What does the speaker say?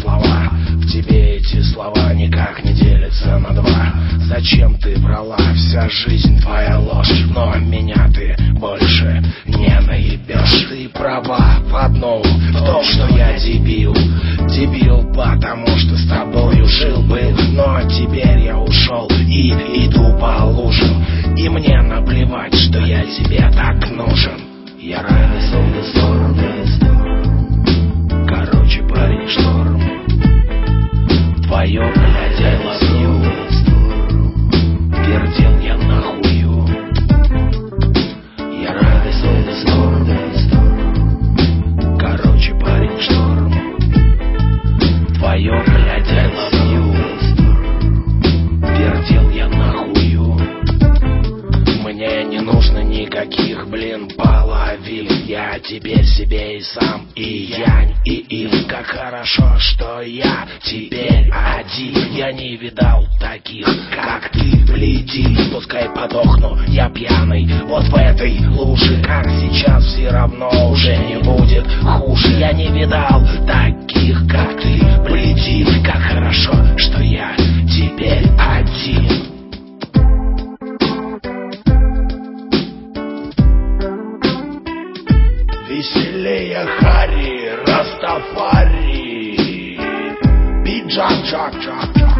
слова. В тебе эти слова никак не делятся на два. Зачем ты врала? Вся жизнь твоя ложь, но меня ты больше не наебешь. Ты права в одном, в том, что я дебил. Дебил, потому что с тобою жил-был, но теперь я ушел и иду по лужам. И мне наплевать, что я тебе так нужен. Я rise on the storm. Короче, парень, шторм. Твое, блядь, I love you. Пердел я нахую. Я rise on the storm. Короче, парень, шторм. Твое, блядь, I love you. Пердел я нахую. Мне не нужно никаких, половин. Я теперь себе и сам, и янь, и им. Как хорошо, что я теперь один. Я не видал таких, как ты, гляди. Пускай подохну, я пьяный вот в этой луже. Как сейчас, все равно уже не будет хуже. Я не видал таких, как ты, гляди. Как хорошо, что я теперь один. Веселее Хари, Растафари, Биджак, Джак, Джак, Джак.